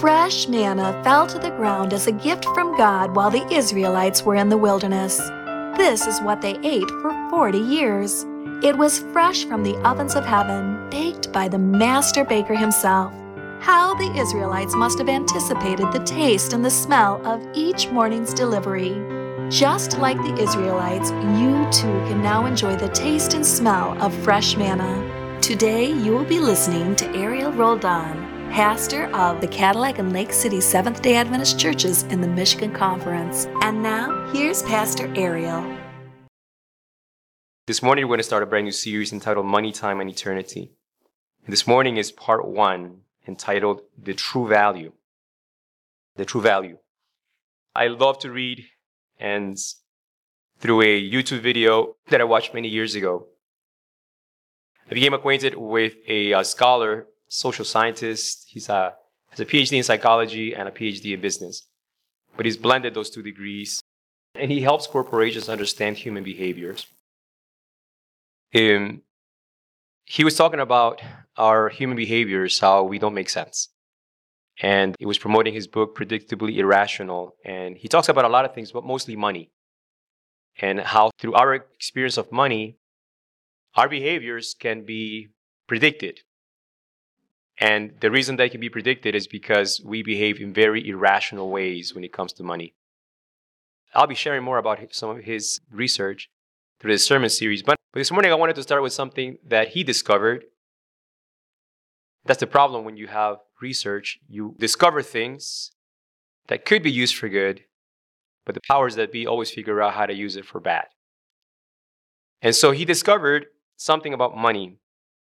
Fresh manna fell to the ground as a gift from God while the Israelites were in the wilderness. This is what they ate for 40 years. It was fresh from the ovens of heaven, baked by the master baker himself. How the Israelites must have anticipated the taste and the smell of each morning's delivery. Just like the Israelites, you too can now enjoy the taste and smell of fresh manna. Today, you will be listening to Ariel Roldan, pastor of the Cadillac and Lake City Seventh-day Adventist Churches in the Michigan Conference. And now, here's Pastor Ariel. This morning, we're going to start a brand new series entitled Money, Time, and Eternity. And this morning is part 1, entitled The True Value. The True Value. I love to read, and through a YouTube video that I watched many years ago, I became acquainted with a scholar, social scientist. He has a PhD in psychology and a PhD in business. But he's blended those 2 degrees, and he helps corporations understand human behaviors. He was talking about our human behaviors, how we don't make sense. And he was promoting his book, Predictably Irrational. And he talks about a lot of things, but mostly money. And how through our experience of money, our behaviors can be predicted. And the reason they can be predicted is because we behave in very irrational ways when it comes to money. I'll be sharing more about some of his research through this sermon series. But this morning I wanted to start with something that he discovered. That's the problem when you have research. You discover things that could be used for good, but the powers that be always figure out how to use it for bad. And so he discovered something about money.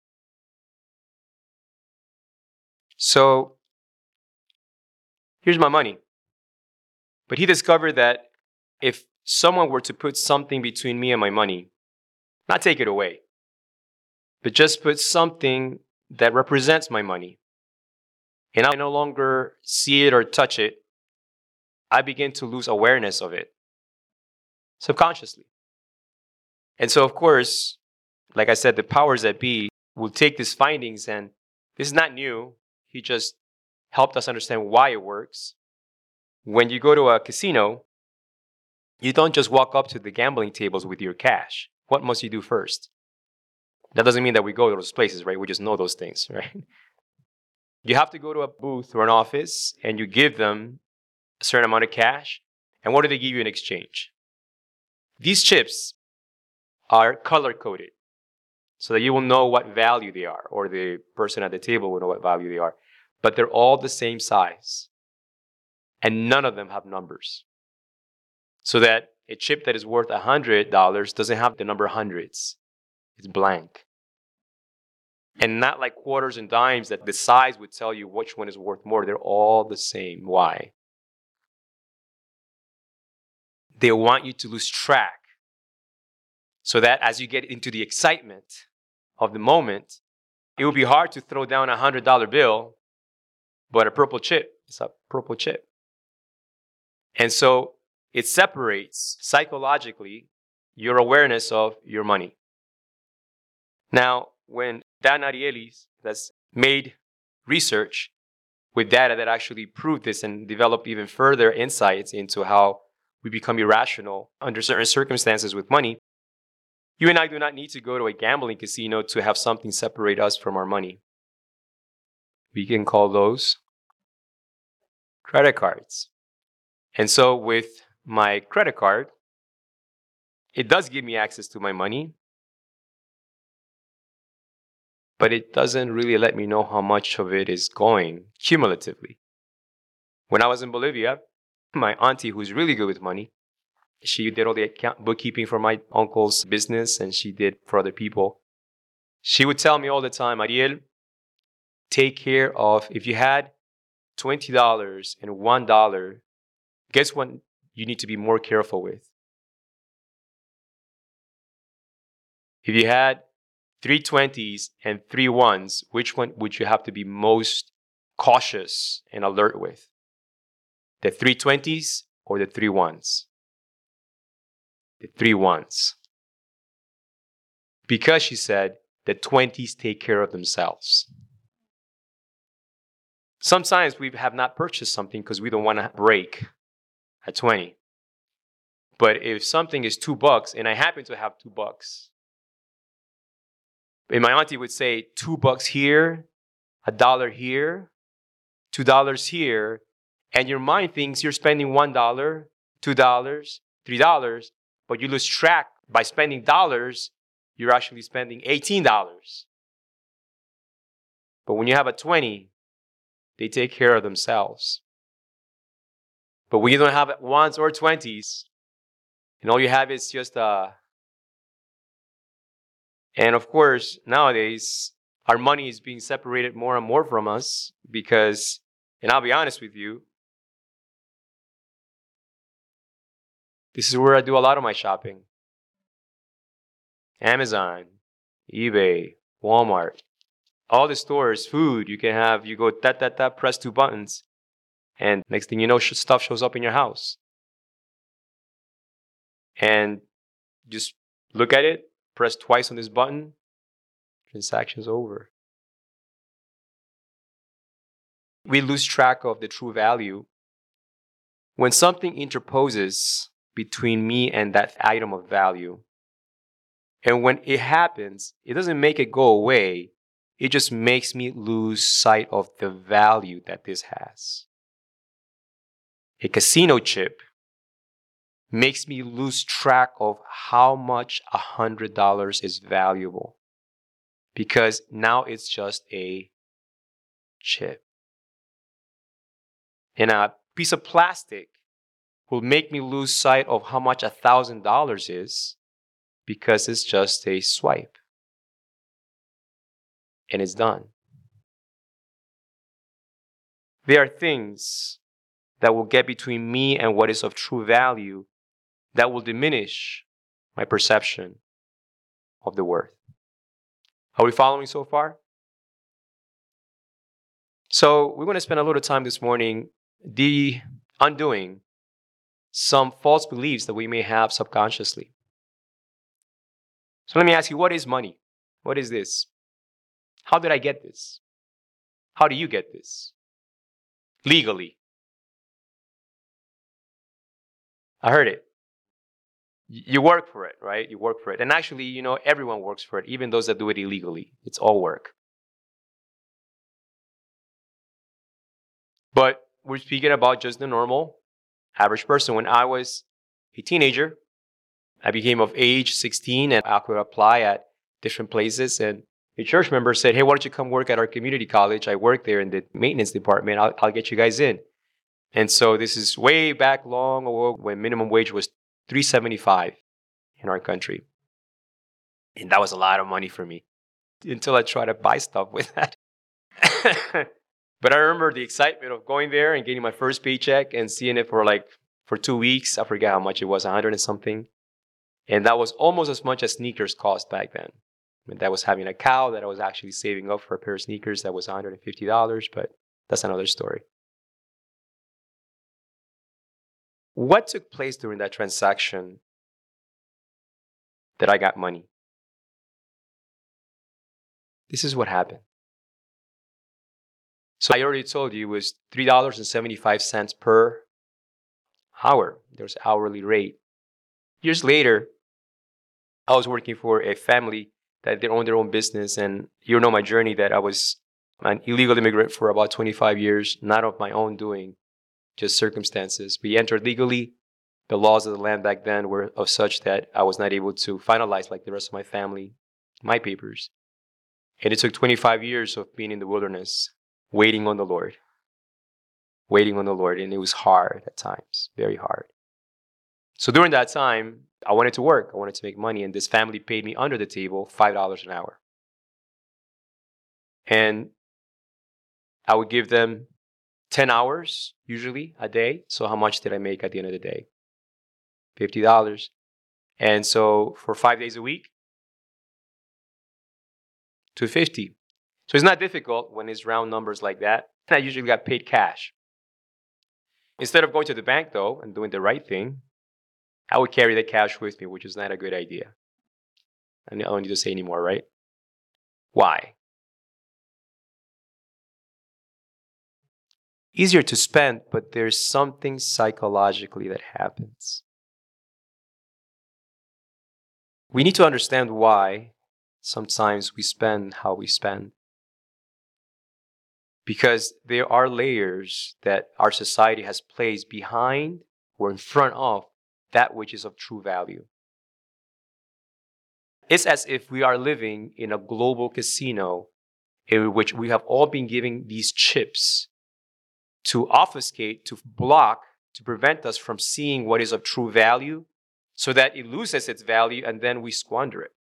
So here's my money. But he discovered that if someone were to put something between me and my money, not take it away, but just put something that represents my money, and I no longer see it or touch it, I begin to lose awareness of it subconsciously. And so, of course, like I said, the powers that be will take these findings, and this is not new. He just helped us understand why it works. When you go to a casino, you don't just walk up to the gambling tables with your cash. What must you do first? That doesn't mean that we go to those places, right? We just know those things, right? You have to go to a booth or an office and you give them a certain amount of cash. And what do they give you in exchange? These chips are color-coded so that you will know what value they are, or the person at the table will know what value they are. But they're all the same size. And none of them have numbers. So that a chip that is worth $100 doesn't have the number hundreds. It's blank. And not like quarters and dimes that the size would tell you which one is worth more. They're all the same. Why? They want you to lose track. So that as you get into the excitement of the moment, it will be hard to throw down a $100 bill, but a purple chip is a purple chip. And so it separates psychologically your awareness of your money. Now, when Dan Ariely has made research with data that actually proved this and developed even further insights into how we become irrational under certain circumstances with money, you and I do not need to go to a gambling casino to have something separate us from our money. We can call those credit cards. And so with my credit card, it does give me access to my money, but it doesn't really let me know how much of it is going cumulatively. When I was in Bolivia, my auntie, who's really good with money, she did all the bookkeeping for my uncle's business, and she did for other people. She would tell me all the time, Ariel, take care of, if you had $20 and $1, guess what you need to be more careful with? If you had 3 20s and 3 1s, which one would you have to be most cautious and alert with? The 3 20s or the 3 1s? The 3 1s. Because she said the 20s take care of themselves. Sometimes we have not purchased something because we don't want to break at 20. But if something is $2 and I happen to have $2, and my auntie would say $2 here, $1 here, $2 here, and your mind thinks you're spending $1, $2, $3, but you lose track by spending dollars, you're actually spending $18. But when you have a 20, they take care of themselves. But when you don't have ones or 20s, and all you have is just and of course, nowadays, our money is being separated more and more from us because, and I'll be honest with you, this is where I do a lot of my shopping. Amazon, eBay, Walmart, all the stores, food, you go tap, press 2 buttons, and next thing you know, stuff shows up in your house. And just look at it, press twice on this button, transaction's over. We lose track of the true value when something interposes between me and that item of value. And when it happens, it doesn't make it go away. It just makes me lose sight of the value that this has. A casino chip makes me lose track of how much $100 is valuable because now it's just a chip. And a piece of plastic will make me lose sight of how much $1,000 is because it's just a swipe. And it's done. There are things that will get between me and what is of true value that will diminish my perception of the worth. Are we following so far? So we're going to spend a little time this morning undoing some false beliefs that we may have subconsciously. So let me ask you, what is money? What is this? How did I get this? How do you get this? Legally. I heard it. You work for it, right? You work for it. And actually, everyone works for it, even those that do it illegally. It's all work. But we're speaking about just the normal, average person. When I was a teenager, I became of age 16 and I could apply at different places. And a church member said, hey, why don't you come work at our community college? I work there in the maintenance department. I'll get you guys in. And so this is way back long ago when minimum wage was $3.75 in our country. And that was a lot of money for me until I tried to buy stuff with that. But I remember the excitement of going there and getting my first paycheck and seeing it for 2 weeks. I forget how much it was, 100 and something. And that was almost as much as sneakers cost back then. And that was having a cow that I was actually saving up for a pair of sneakers that was $150, but that's another story. What took place during that transaction that I got money? This is what happened. So I already told you it was $3.75 per hour. There's hourly rate. Years later, I was working for a family that they owned their own business, and you know my journey that I was an illegal immigrant for about 25 years, not of my own doing, just circumstances. We entered legally. The laws of the land back then were of such that I was not able to finalize, like the rest of my family, my papers. And it took 25 years of being in the wilderness, waiting on the Lord. And it was hard at times, very hard. So during that time, I wanted to work. I wanted to make money. And this family paid me under the table $5 an hour. And I would give them 10 hours, usually, a day. So how much did I make at the end of the day? $50. And so for 5 days a week, $250. So it's not difficult when it's round numbers like that. And I usually got paid cash. Instead of going to the bank, though, and doing the right thing, I would carry the cash with me, which is not a good idea. I don't need to say anymore, right? Why? easier to spend, but there's something psychologically that happens. We need to understand why sometimes we spend how we spend. Because there are layers that our society has placed behind or in front of that which is of true value. It's as if we are living in a global casino in which we have all been giving these chips to obfuscate, to block, to prevent us from seeing what is of true value so that it loses its value and then we squander it.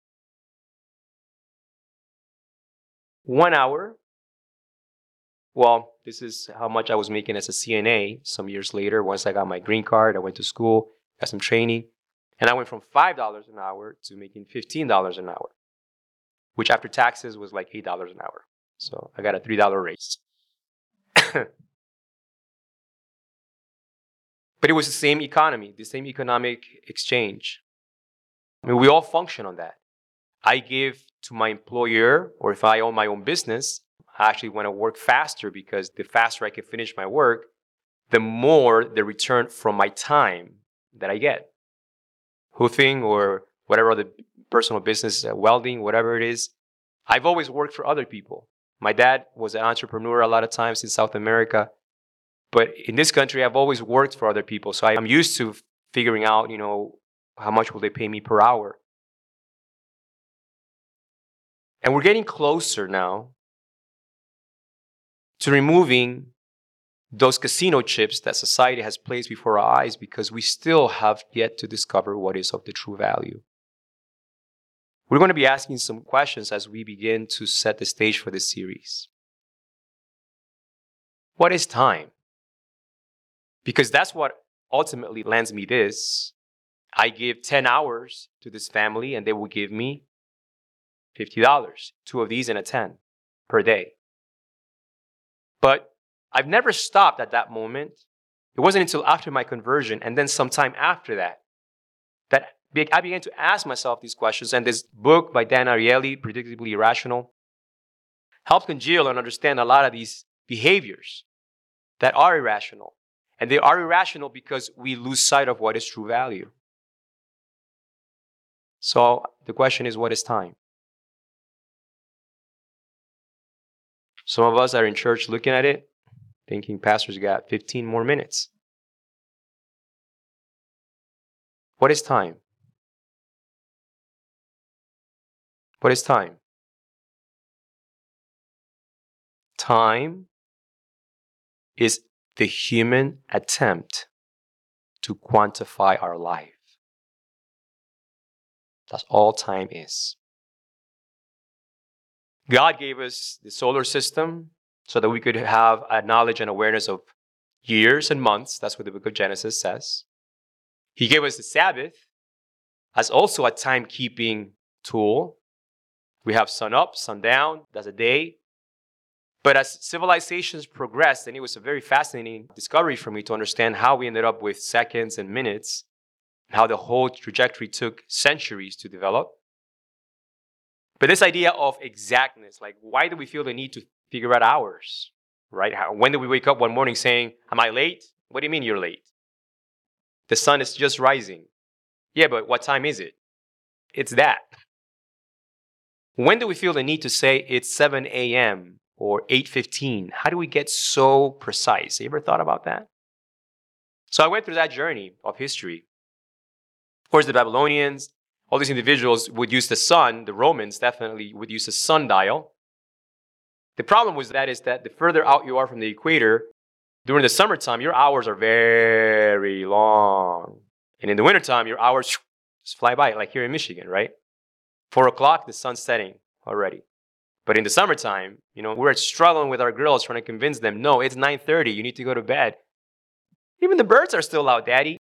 1 hour. Well, this is how much I was making as a CNA some years later. Once I got my green card, I went to school, got some training, and I went from $5 an hour to making $15 an hour, which after taxes was like $8 an hour. So I got a $3 raise. But it was the same economy, the same economic exchange. I mean, we all function on that. I give to my employer, or if I own my own business, I actually want to work faster because the faster I can finish my work, the more the return from my time that I get. Hoofing or whatever other personal business, welding, whatever it is. I've always worked for other people. My dad was an entrepreneur a lot of times in South America. But in this country, I've always worked for other people. So I'm used to figuring out, how much will they pay me per hour. And we're getting closer now to removing those casino chips that society has placed before our eyes because we still have yet to discover what is of the true value. We're going to be asking some questions as we begin to set the stage for this series. What is time? Because that's what ultimately lands me this. I give 10 hours to this family and they will give me $50, 2 of these and a 10 per day. But I've never stopped at that moment. It wasn't until after my conversion and then sometime after that I began to ask myself these questions. And this book by Dan Ariely, Predictably Irrational, helped congeal and understand a lot of these behaviors that are irrational. And they are irrational because we lose sight of what is true value. So the question is, what is time? Some of us are in church looking at it, thinking pastor's got 15 more minutes. What is time? What is time? Time is the human attempt to quantify our life. That's all time is. God gave us the solar system so that we could have a knowledge and awareness of years and months. That's what the book of Genesis says. He gave us the Sabbath as also a timekeeping tool. We have sun up, sun down, that's a day. But as civilizations progressed, and it was a very fascinating discovery for me to understand how we ended up with seconds and minutes, how the whole trajectory took centuries to develop. But this idea of exactness, like why do we feel the need to figure out hours, right? When do we wake up one morning saying, am I late? What do you mean you're late? The sun is just rising. Yeah, but what time is it? It's that. When do we feel the need to say it's 7 a.m. or 8:15? How do we get so precise? You ever thought about that? So I went through that journey of history. Of course, the Babylonians, all these individuals would use the sun. The Romans definitely would use a sundial. The problem is that the further out you are from the equator, during the summertime, your hours are very long. And in the wintertime, your hours just fly by, like here in Michigan, right? 4 o'clock, the sun's setting already. But in the summertime, we're struggling with our girls trying to convince them, no, it's 9:30, you need to go to bed. Even the birds are still out, Daddy.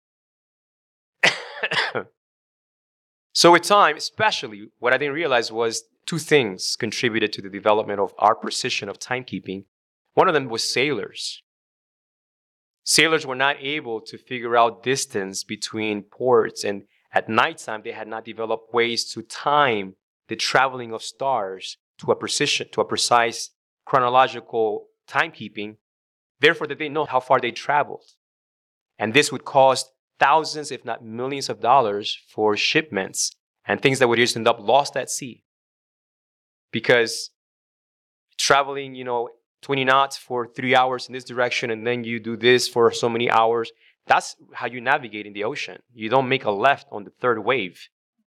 So with time, especially, what I didn't realize was 2 things contributed to the development of our precision of timekeeping. One of them was sailors. Sailors were not able to figure out distance between ports, and at nighttime, they had not developed ways to time the traveling of stars to a precise chronological timekeeping Therefore, they didn't know how far they traveled. And this would cost thousands, if not millions of dollars for shipments and things that would just end up lost at sea. Because traveling, 20 knots for 3 hours in this direction, and then you do this for so many hours, that's how you navigate in the ocean. You don't make a left on the third wave.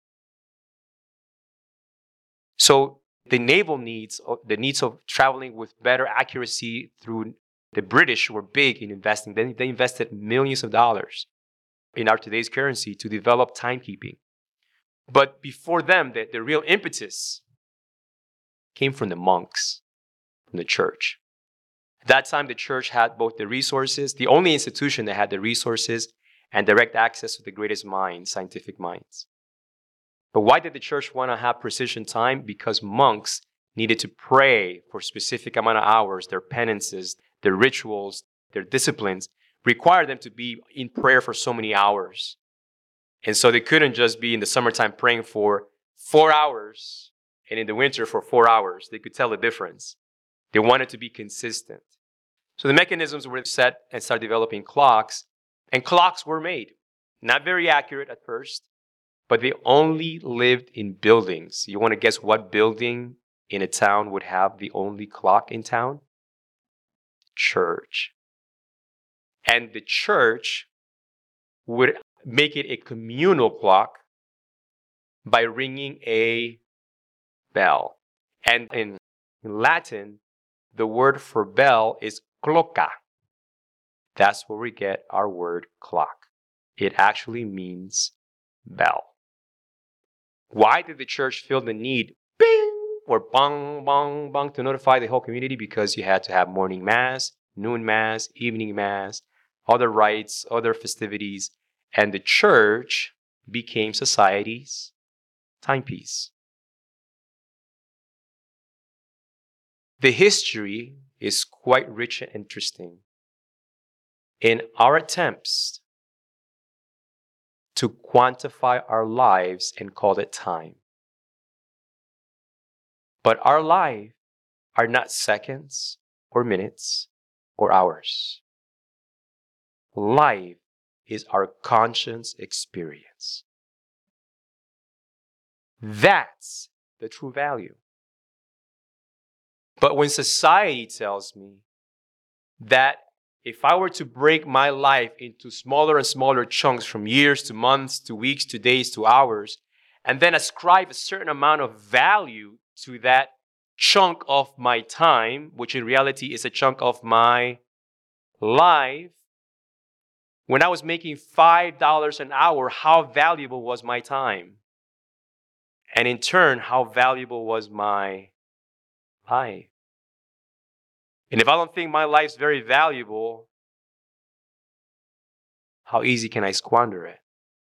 So the naval needs, the needs of traveling with better accuracy through the British were big in investing. They invested millions of dollars in our today's currency to develop timekeeping. But before them, the real impetus came from the monks, from the church. At that time, the church had both the resources, the only institution that had the resources and direct access to the greatest minds, scientific minds. But why did the church want to have precision time? Because monks needed to pray for a specific amount of hours. Their penances, their rituals, their disciplines required them to be in prayer for so many hours. And so they couldn't just be in the summertime praying for 4 hours and in the winter for 4 hours. They could tell the difference. They wanted to be consistent. So the mechanisms were set and started developing clocks, and clocks were made. Not very accurate at first, but they only lived in buildings. You want to guess what building in a town would have the only clock in town? Church. And the church would make it a communal clock by ringing a bell. And in Latin, the word for bell is cloca. That's where we get our word clock. It actually means bell. Why did the church feel the need, bing, or bang, bang, bang, to notify the whole community? Because you had to have morning mass, noon mass, evening mass, other rites, other festivities, and the church became society's timepiece. The history is quite rich and interesting. In our attempts to quantify our lives and call it time. But our lives are not seconds or minutes or hours. Life is our conscious experience. That's the true value. But when society tells me that if I were to break my life into smaller and smaller chunks from years to months to weeks to days to hours, and then ascribe a certain amount of value to that chunk of my time, which in reality is a chunk of my life, when I was making $5 an hour, how valuable was my time? And in turn, how valuable was my life? And if I don't think my life's very valuable, how easy can I squander it?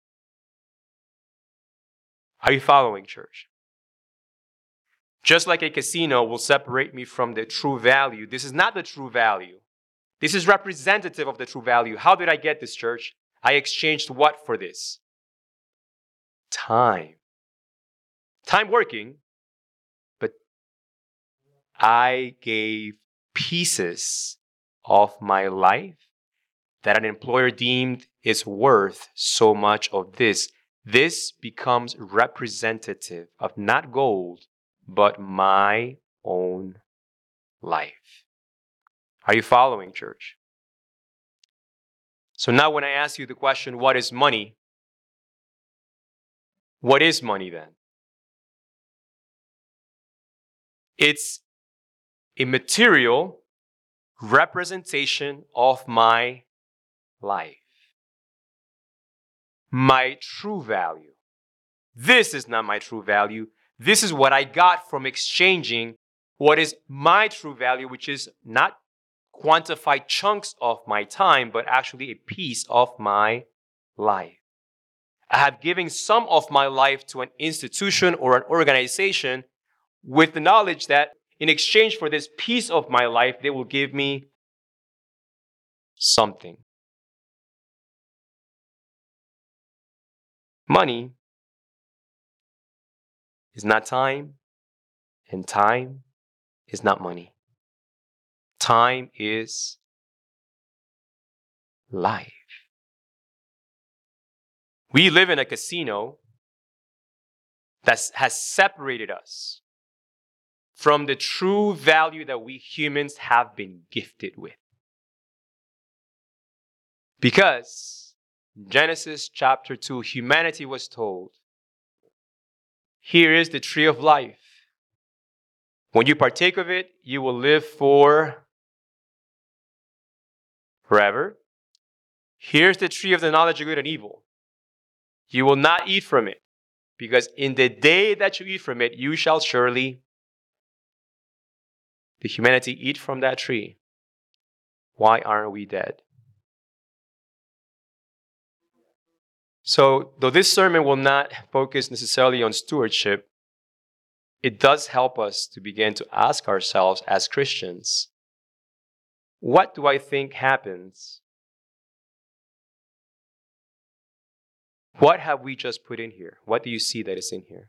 Are you following, church? Just like a casino will separate me from the true value, this is not the true value. This is representative of the true value. How did I get this, church? I exchanged what for this? Time. Time working, but I gave pieces of my life that an employer deemed is worth so much of this. This becomes representative of not gold, but my own life. Are you following, church? So now when I ask you the question, what is money? What is money then? It's a material representation of my life. My true value. This is not my true value. This is what I got from exchanging what is my true value, which is not quantified chunks of my time, but actually a piece of my life. I have given some of my life to an institution or an organization with the knowledge that in exchange for this piece of my life, they will give me something. Money is not time, and time is not money. Time is life. We live in a casino that has separated us from the true value that we humans have been gifted with. Because Genesis chapter 2, humanity was told, here is the tree of life. When you partake of it, you will live forever. Here's the tree of the knowledge of good and evil. You will not eat from it, because in the day that you eat from it, you shall surely. Did humanity eat from that tree? Why aren't we dead? So, though this sermon will not focus necessarily on stewardship, it does help us to begin to ask ourselves as Christians, what do I think happens? What have we just put in here? What do you see that is in here?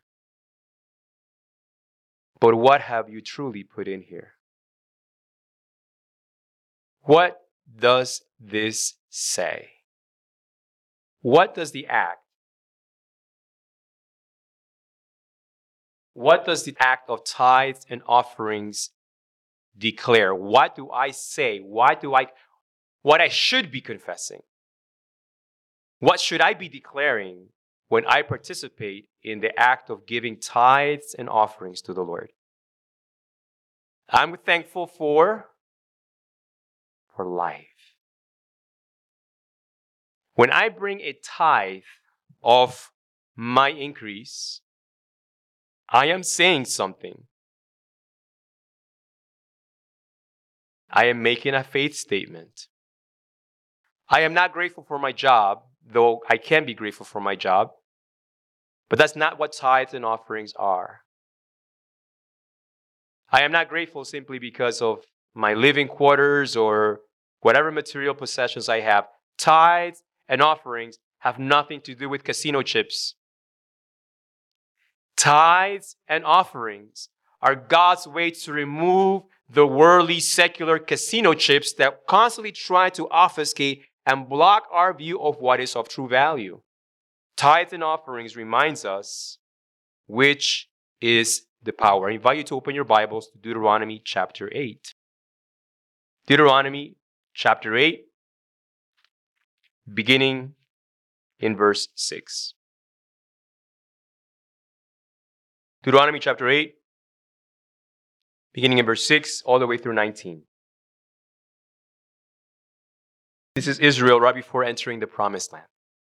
But what have you truly put in here? What does this say? What does the act? What does the act of tithes and offerings declare? What do I say? What I should be confessing? What should I be declaring when I participate in the act of giving tithes and offerings to the Lord? I'm thankful for life. When I bring a tithe of my increase, I am saying something. I am making a faith statement. I am not grateful for my job, though I can be grateful for my job. But that's not what tithes and offerings are. I am not grateful simply because of my living quarters or whatever material possessions I have. Tithes and offerings have nothing to do with casino chips. Tithes and offerings are God's way to remove the worldly, secular casino chips that constantly try to obfuscate and block our view of what is of true value. Tithes and offerings reminds us which is the power. I invite you to open your Bibles to Deuteronomy chapter 8. Deuteronomy chapter 8, beginning in verse 6. Deuteronomy chapter 8, beginning in verse 6, all the way through 19. This is Israel right before entering the promised land.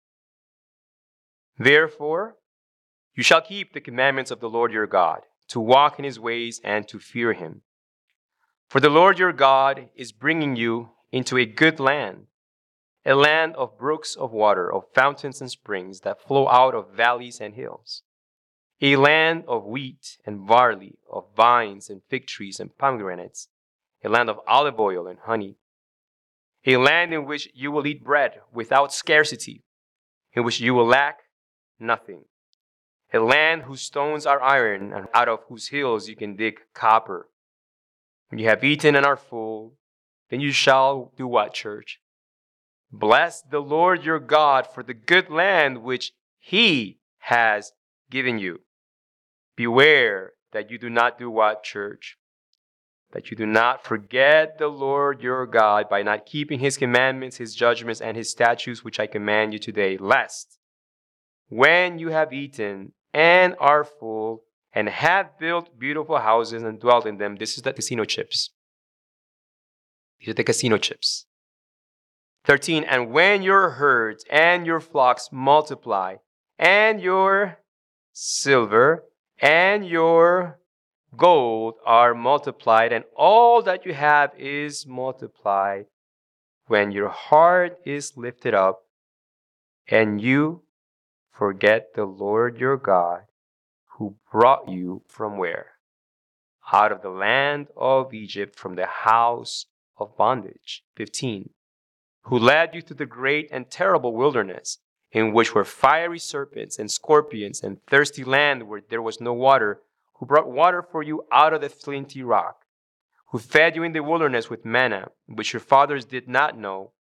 Therefore, you shall keep the commandments of the Lord your God, to walk in his ways and to fear him. For the Lord your God is bringing you into a good land, a land of brooks of water, of fountains and springs that flow out of valleys and hills, a land of wheat and barley, of vines and fig trees and pomegranates, a land of olive oil and honey, a land in which you will eat bread without scarcity, in which you will lack nothing, a land whose stones are iron and out of whose hills you can dig copper. When you have eaten and are full, then you shall do what, church? Bless the Lord your God for the good land which he has given you. Beware that you do not do what, church? That you do not forget the Lord your God by not keeping his commandments, his judgments, and his statutes, which I command you today, lest when you have eaten and are full and have built beautiful houses and dwelt in them, this is the casino chips. These are the casino chips. 13, and when your herds and your flocks multiply, and your silver and your gold are multiplied, and all that you have is multiplied, when your heart is lifted up, and you forget the Lord your God, who brought you from where? Out of the land of Egypt, from the house of bondage. 15. Who led you through the great and terrible wilderness, in which were fiery serpents and scorpions and thirsty land where there was no water, who brought water for you out of the flinty rock, who fed you in the wilderness with manna, which your fathers did not know,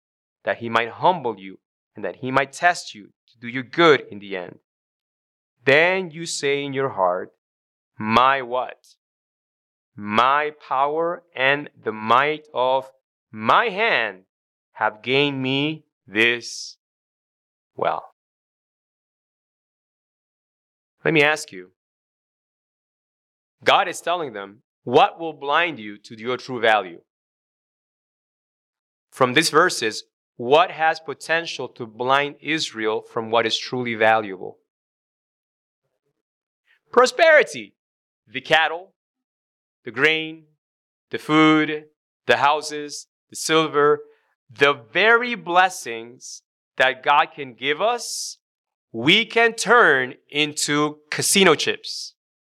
that he might humble you and that he might test you to do you good in the end. Then you say in your heart, my what? My power and the might of my hand have gained me this wealth. Let me ask you, God is telling them, what will blind you to your true value? From these verses, what has potential to blind Israel from what is truly valuable? Prosperity. The cattle, the grain, the food, the houses, the silver, the very blessings that God can give us, we can turn into casino chips.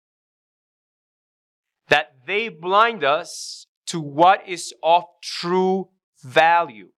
That they blind us to what is of true value.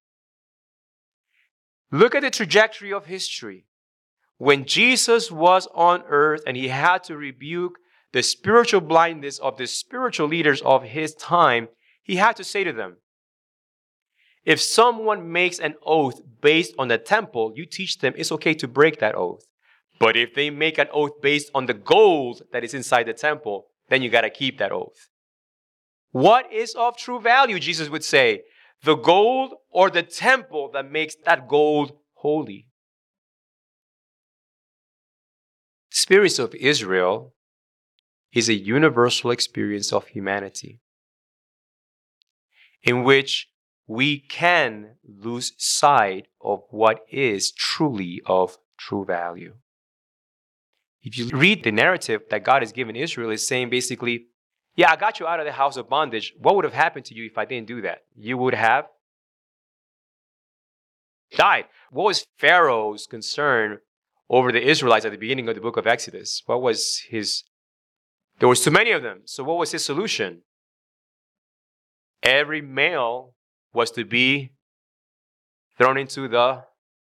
Look at the trajectory of history. When Jesus was on earth and he had to rebuke the spiritual blindness of the spiritual leaders of his time, he had to say to them, if someone makes an oath based on the temple, you teach them it's okay to break that oath. But if they make an oath based on the gold that is inside the temple, then you got to keep that oath. What is of true value, Jesus would say? The gold or the temple that makes that gold holy? The experience of Israel is a universal experience of humanity in which we can lose sight of what is truly of true value. If you read the narrative that God has given Israel, it's saying basically, yeah, I got you out of the house of bondage. What would have happened to you if I didn't do that? You would have died. What was Pharaoh's concern over the Israelites at the beginning of the book of Exodus? What was his? There was too many of them. So what was his solution? Every male was to be thrown into the...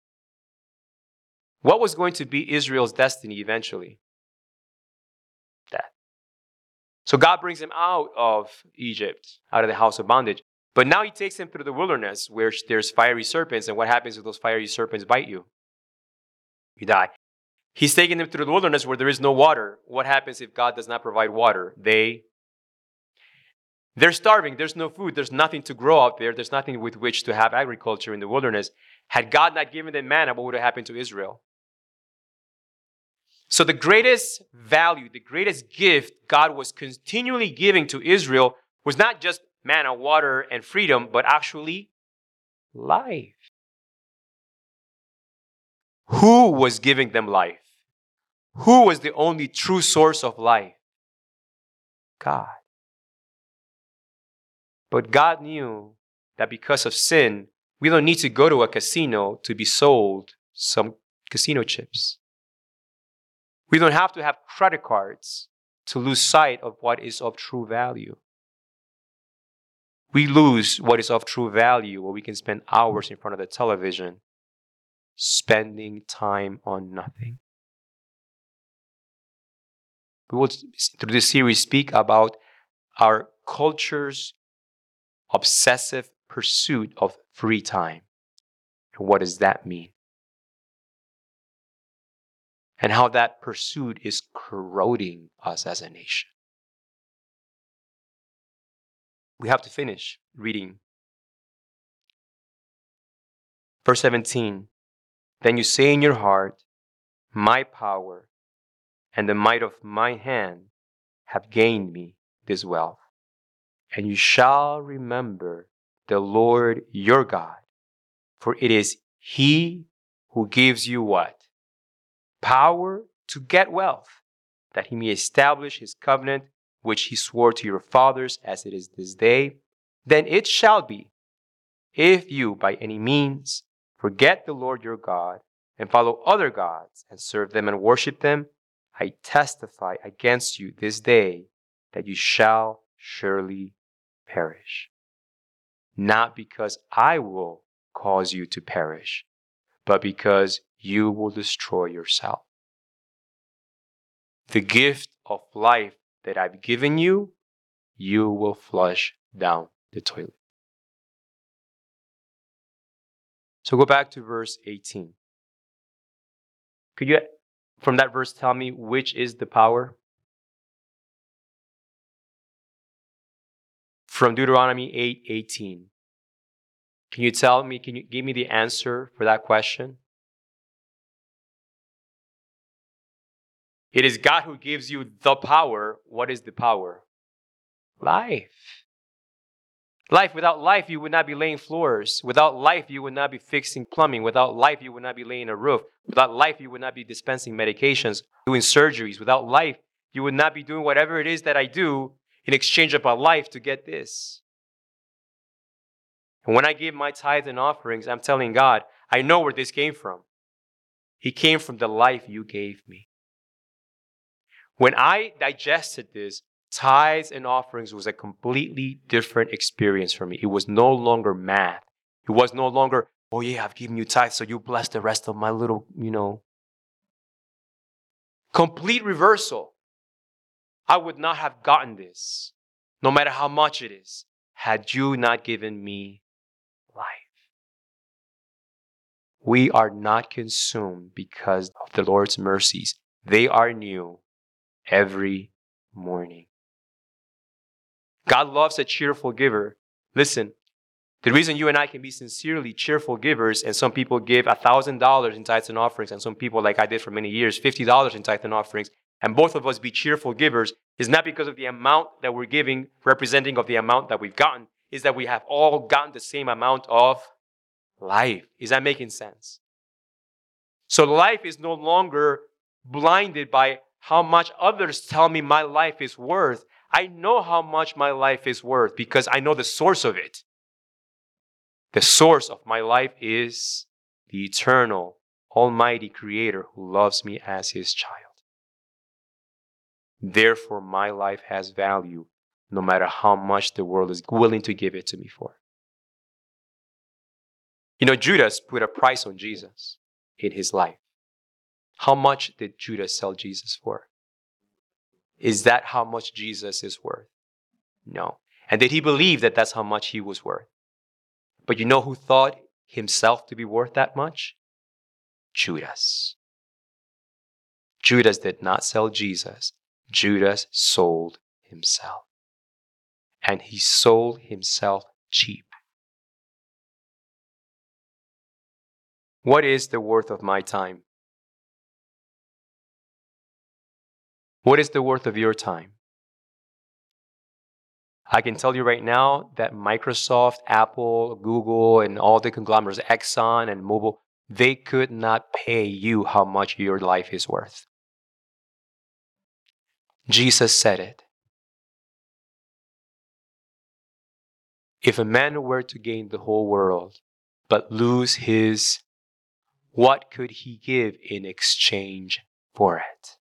What was going to be Israel's destiny eventually? Death. So God brings him out of Egypt, out of the house of bondage. But now he takes him through the wilderness where there's fiery serpents. And what happens if those fiery serpents bite you? You die. He's taking them through the wilderness where there is no water. What happens if God does not provide water? They're starving. There's no food. There's nothing to grow out there. There's nothing with which to have agriculture in the wilderness. Had God not given them manna, what would have happened to Israel? So the greatest value, the greatest gift God was continually giving to Israel was not just manna, water, and freedom, but actually life. Who was giving them life? Who was the only true source of life? God. But God knew that because of sin, we don't need to go to a casino to be sold some casino chips. We don't have to have credit cards to lose sight of what is of true value. We lose what is of true value when we can spend hours in front of the television spending time on nothing. We will, through this series, speak about our culture's obsessive pursuit of free time. And what does that mean? And how that pursuit is corroding us as a nation. We have to finish reading. Verse 17. Then you say in your heart, my power and the might of my hand have gained me this wealth. And you shall remember the Lord your God, for it is He who gives you what? Power to get wealth, that He may establish His covenant, which He swore to your fathers as it is this day. Then it shall be, if you by any means forget the Lord your God and follow other gods and serve them and worship them, I testify against you this day that you shall surely perish. Not because I will cause you to perish, but because you will destroy yourself. The gift of life that I've given you, you will flush down the toilet. So go back to verse 18. Could you, from that verse, tell me which is the power? From Deuteronomy 8:18. Can you tell me, can you give me the answer for that question? It is God who gives you the power. What is the power? Life. Life. Without life, you would not be laying floors. Without life, you would not be fixing plumbing. Without life, you would not be laying a roof. Without life, you would not be dispensing medications, doing surgeries. Without life, you would not be doing whatever it is that I do in exchange of my life to get this. And when I give my tithes and offerings, I'm telling God, I know where this came from. It came from the life you gave me. When I digested this, tithes and offerings was a completely different experience for me. It was no longer math. It was no longer, oh yeah, I've given you tithes, so you bless the rest of my little, Complete reversal. I would not have gotten this, no matter how much it is, had you not given me life. We are not consumed because of the Lord's mercies. They are new every morning. God loves a cheerful giver. Listen, the reason you and I can be sincerely cheerful givers, and some people give $1,000 in tithes and offerings, and some people, like I did for many years, $50 in tithes and offerings, and both of us be cheerful givers, is not because of the amount that we're giving, representing of the amount that we've gotten, is that we have all gotten the same amount of life. Is that making sense? So life is no longer blinded by how much others tell me my life is worth. I know how much my life is worth because I know the source of it. The source of my life is the eternal, almighty Creator who loves me as His child. Therefore, my life has value no matter how much the world is willing to give it to me for. Judas put a price on Jesus in his life. How much did Judas sell Jesus for? Is that how much Jesus is worth? No. And did he believe that that's how much he was worth? But you know who thought himself to be worth that much? Judas. Judas did not sell Jesus. Judas sold himself. And he sold himself cheap. What is the worth of my time? What is the worth of your time? I can tell you right now that Microsoft, Apple, Google, and all the conglomerates, Exxon and Mobil, they could not pay you how much your life is worth. Jesus said it. If a man were to gain the whole world, but lose his, what could he give in exchange for it?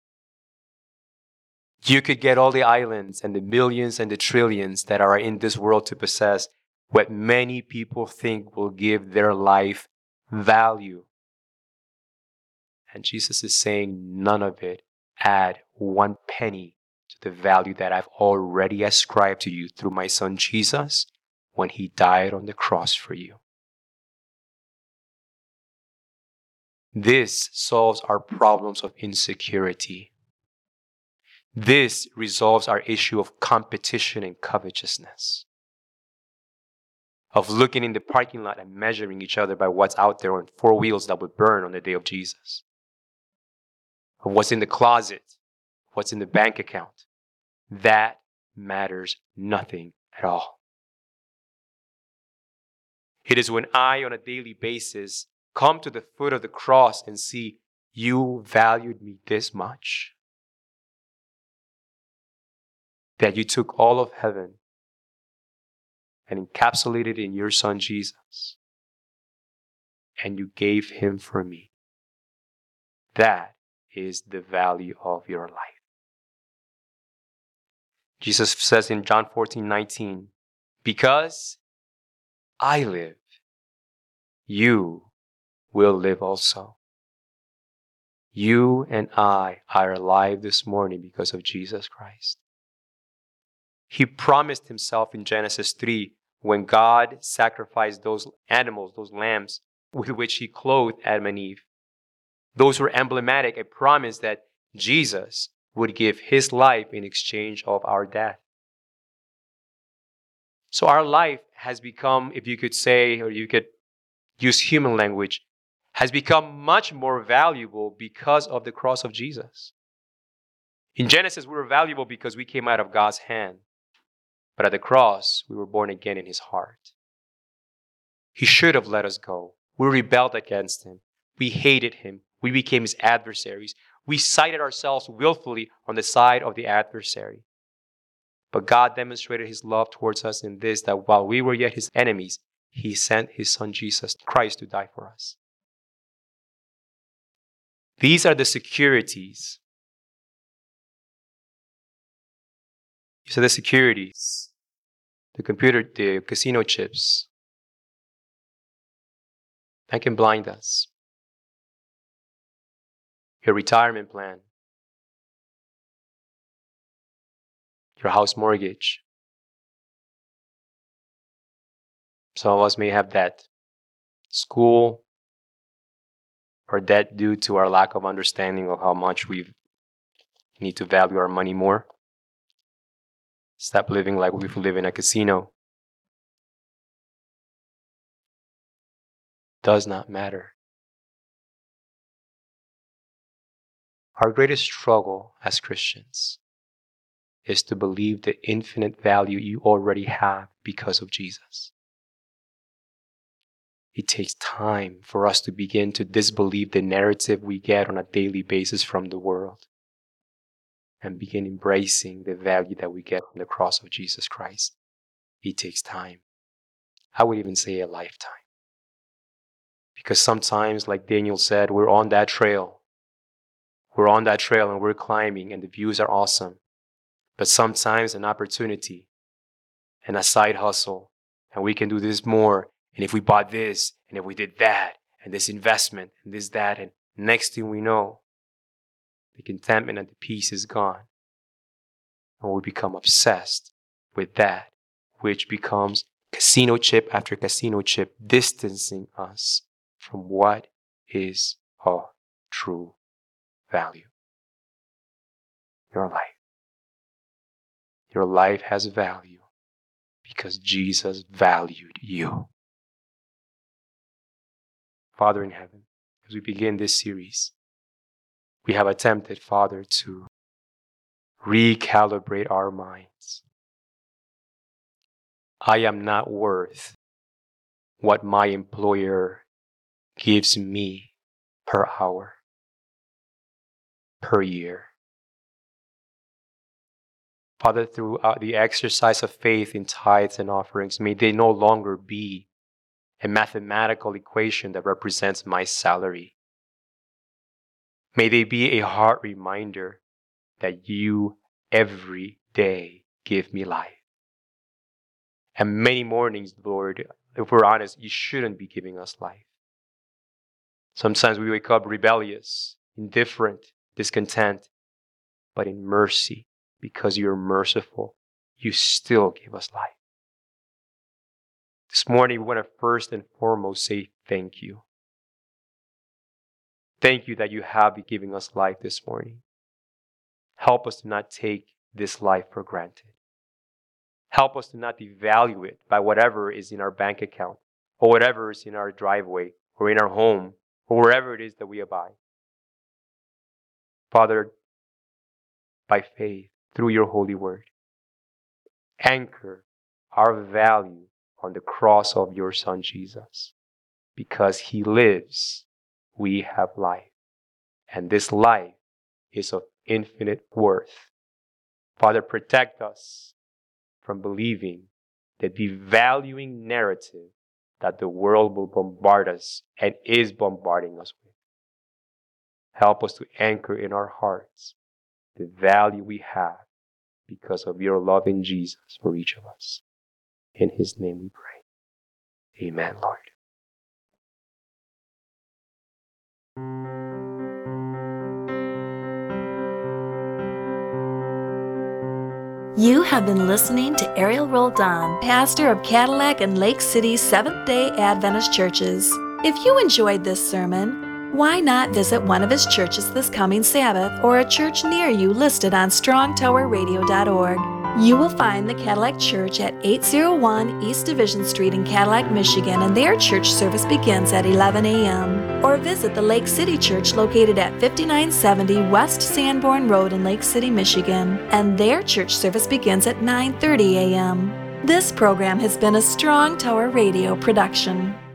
You could get all the islands and the millions and the trillions that are in this world to possess what many people think will give their life value. And Jesus is saying none of it add 1 penny to the value that I've already ascribed to you through my son Jesus when he died on the cross for you. This solves our problems of insecurity. This resolves our issue of competition and covetousness. Of looking in the parking lot and measuring each other by what's out there on 4 wheels that would burn on the day of Jesus. Of what's in the closet, what's in the bank account. That matters nothing at all. It is when I, on a daily basis, come to the foot of the cross and see, you valued me this much, that you took all of heaven and encapsulated in your son Jesus, and you gave him for me. That is the value of your life. Jesus says in John 14:19, because I live, you will live also. You and I are alive this morning because of Jesus Christ. He promised himself in Genesis 3, when God sacrificed those animals, those lambs, with which he clothed Adam and Eve. Those were emblematic, a promise that Jesus would give his life in exchange of our death. So our life has become, if you could say, or you could use human language, has become much more valuable because of the cross of Jesus. In Genesis, we were valuable because we came out of God's hand. But at the cross, we were born again in his heart. He should have let us go. We rebelled against him. We hated him. We became his adversaries. We cited ourselves willfully on the side of the adversary. But God demonstrated his love towards us in this, that while we were yet his enemies, he sent his son Jesus Christ to die for us. These are the securities. These are the securities. The computer, the casino chips that can blind us. Your retirement plan. Your house mortgage. Some of us may have debt. School or debt due to our lack of understanding of how much we need to value our money more. Stop living like we live in a casino. Does not matter. Our greatest struggle as Christians is to believe the infinite value you already have because of Jesus. It takes time for us to begin to disbelieve the narrative we get on a daily basis from the world and begin embracing the value that we get from the cross of Jesus Christ. It takes time. I would even say a lifetime. Because sometimes, like Daniel said, we're on that trail. We're on that trail and we're climbing and the views are awesome. But sometimes an opportunity and a side hustle, and we can do this more. And if we bought this, and if we did that, and this investment, and this, that, and next thing we know, the contentment and the peace is gone. And we become obsessed with that, which becomes casino chip after casino chip, distancing us from what is of true value. Your life. Your life has value because Jesus valued you. Father in heaven, as we begin this series, we have attempted, Father, to recalibrate our minds. I am not worth what my employer gives me per hour, per year. Father, through the exercise of faith in tithes and offerings, may they no longer be a mathematical equation that represents my salary. May they be a heart reminder that you every day give me life. And many mornings, Lord, if we're honest, you shouldn't be giving us life. Sometimes we wake up rebellious, indifferent, discontent, but in mercy, because you're merciful, you still give us life. This morning, we want to first and foremost say thank you. Thank you that you have been giving us life this morning. Help us to not take this life for granted. Help us to not devalue it by whatever is in our bank account, or whatever is in our driveway, or in our home, or wherever it is that we abide. Father, by faith, through your holy word, anchor our value on the cross of your Son Jesus. Because he lives, we have life. And this life is of infinite worth. Father, protect us from believing the devaluing narrative that the world will bombard us and is bombarding us with. Help us to anchor in our hearts the value we have because of your love in Jesus for each of us. In his name we pray. Amen, Lord. You have been listening to Ariel Roldan, pastor of Cadillac and Lake City Seventh-day Adventist Churches. If you enjoyed this sermon, why not visit one of his churches this coming Sabbath or a church near you listed on strongtowerradio.org. You will find the Cadillac Church at 801 East Division Street in Cadillac, Michigan, and their church service begins at 11 a.m. Or visit the Lake City Church located at 5970 West Sanborn Road in Lake City, Michigan, and their church service begins at 9:30 a.m. This program has been a Strong Tower Radio production.